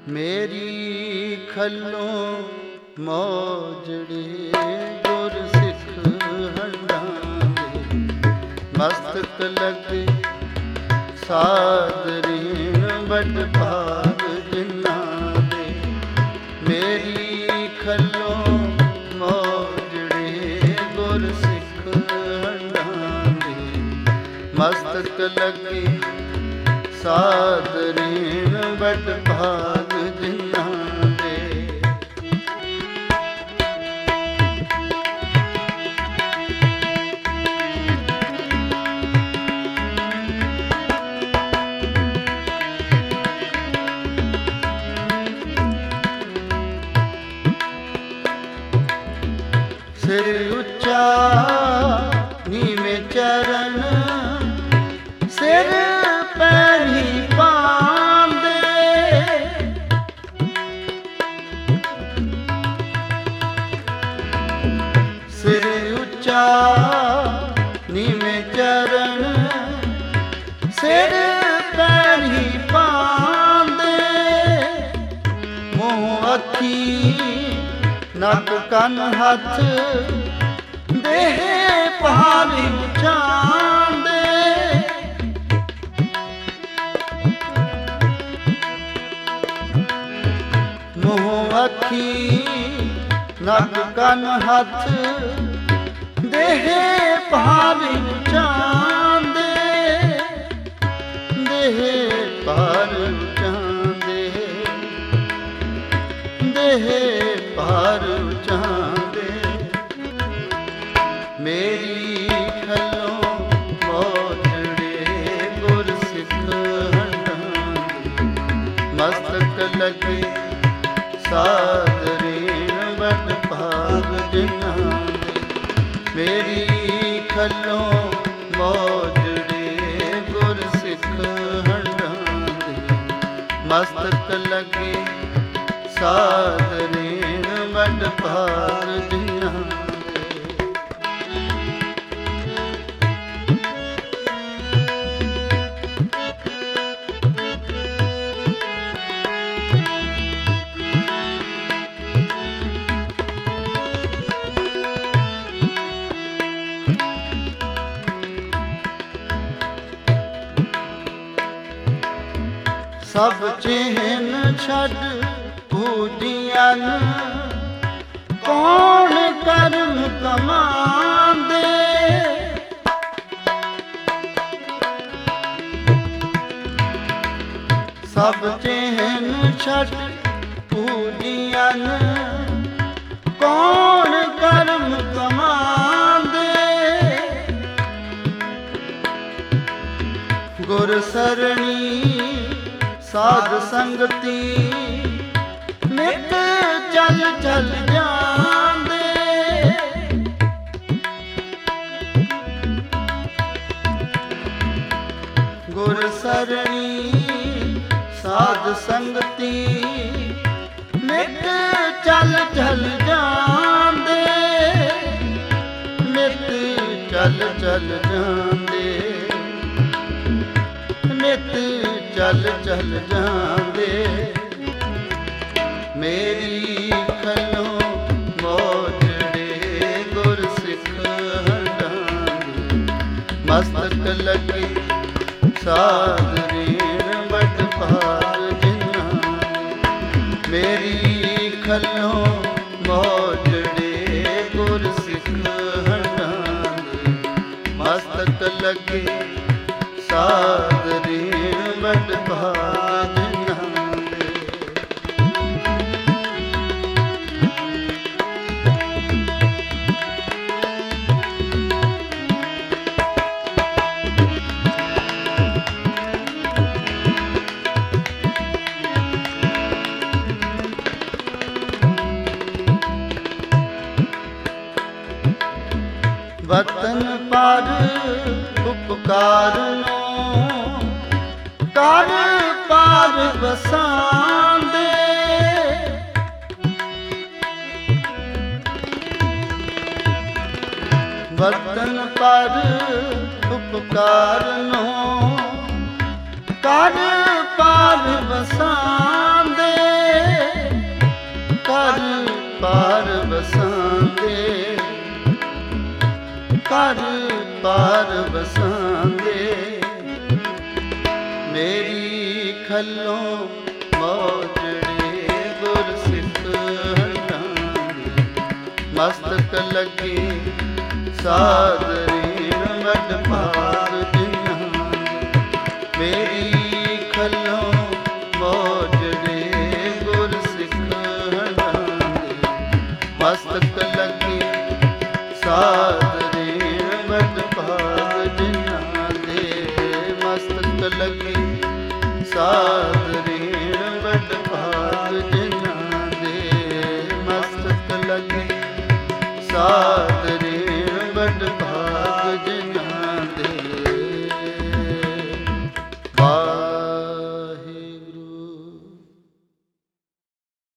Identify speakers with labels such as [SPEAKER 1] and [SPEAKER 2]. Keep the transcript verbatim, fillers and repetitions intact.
[SPEAKER 1] ਮੇਰੀ ਖੱਲੋਂ ਮੋਜੜੇ ਗੁਰ ਸਿੱਖ ਹੰਡਾਂਗੇ, ਮਸਤਕ ਲੱਗੇ ਸਾਧ ਰੀਣ ਵੱਡ ਭਾਗ ਜਿਨ੍ਹਾਂ ਦੇ। ਮੇਰੀ ਖੱਲੋਂ ਮੋਜੜੇ ਗੁਰ ਸਿੱਖ ਹੰਡਾਂਗੇ, ਮਸਤਕ ਲੱਗੇ ਸਾਧ ਰੀਣ ਵੱਡ ਭਾਗ ਜਿਨ੍ਹਾਂ ਦੇ। ਸਿਰ ਉੱਚਾ ਨੀਵੇਂ ਚਰਨ, ਸਿਰ ਪੈਰੀ ਪਾਂਦੇ। ਸਿਰ ਉੱਚਾ ਨੀਵੇਂ ਚਰਨ, ਸਿਰ ਪੈਰੀ ਪਾਂਦੇ। ਮੂੰਹ ਅੱਖੀ ਨੱਕ ਕੰਨ ਹੱਥ ਦੇਹ ਭਾਰੀ ਚਾਂਦੇ। ਮੂੰਹ ਅੱਖੀ ਨੱਕ ਕੰਨ ਹੱਥ ਦੇਹ ਭਾਰੀ ਚਾਂਦੇ। ਦੇਹ ਭਾਰ ਚਾਂਦੇ, ਦੇਹ ਭਾਰ ਚਾਂਦੇ। ਮੇਰੀ ਖੱਲੋਂ ਮੋਜੜੇ ਗੁਰ ਸਿੱਖ ਹੰਡਾਂਗੇ, ਮਸਤਕ ਲੱਗੇ ਸਾਧ ਰੀਣ ਵੱਡ ਭਾਗ ਜਿਨ੍ਹਾਂ ਦੇ। ਮੇਰੀ ਖੱਲੋਂ ਮੋਜੜੇ ਗੁਰ ਸਿੱਖ ਹੰਡਾਂਗੇ, ਮਸਤਕ ਲੱਗੇ ਸਾਧ ਰੀਣ ਵੱਡ ਭਾਗ ਜਿਨ੍ਹਾਂ ਦੇ। ਸਭ ਚਿਹਨ ਛੱਡ ਪੂਜੀਆਂ, ਕੌਣ ਕਰਮ ਕਮਾਂਦੇ। ਸਭ ਚਿਹਨ ਛੱਡ ਪੂਜੀਆਂ, ਕੌਣ ਕਰਮ ਕਮਾਂਦੇ। ਗੁਰ ਸਰਣੀ ਸਾਧ ਸੰਗਤੀ ਨਿਤ ਚੱਲ ਚੱਲ ਜਾਂਦੇ। ਗੁਰ ਸਰਣੀ ਸਾਧ ਸੰਗਤੀ ਨਿਤ ਚੱਲ ਚੱਲ ਜਾਂਦੇ। ਨਿਤ ਚੱਲ ਚੱਲ ਜਾਂਦੇ, ਨਿਤ ਚੱਲ ਚੱਲ ਜਾਂਦੇ। ਮੇਰੀ ਖੱਲੋਂ ਮੋਜੜੇ ਗੁਰ ਸਿੱਖ ਹੰਡਾਂਗੇ, ਮਸਤਕ ਲੱਗੇ ਸਾਧ ਰੀਣ ਵੱਡ ਭਾਗ ਜਿਨ੍ਹਾਂ ਦੇ। ਮੇਰੀ ਖੱਲੋਂ ਮੋਜੜੇ ਗੁਰ ਸਿੱਖ ਹੰਡਾਂਗੇ, ਮਸਤਕ ਲੱਗੇ ਸਾਧ ਰੀਣ ਵੱਡ ਭਾਗ ਜਿਨ੍ਹਾਂ ਦੇ। ਵਤਨ ਪਰ ਉਪਕਾਰ ਨੂੰ ਕਰ ਪਾਰ ਵਸਾਂਦੇ। ਵਤਨ ਪਰ ਉਪਕਾਰ ਨੂੰ ਕਰ ਪਾਰ ਵਸਾਂਦੇ। ਵਸਾਂਦੇ, ਘਰ ਪਾਰ ਵਸਾਂਦੇ। ਮੇਰੀ ਖੱਲੋਂ ਮੋਜੜੇ ਗੁਰਸਿੱਖ ਹਟਾਂਦੇ, ਮਸਤਕ ਲੱਗੇ ਸਾਦਰੀ ਮਡ ਪਾ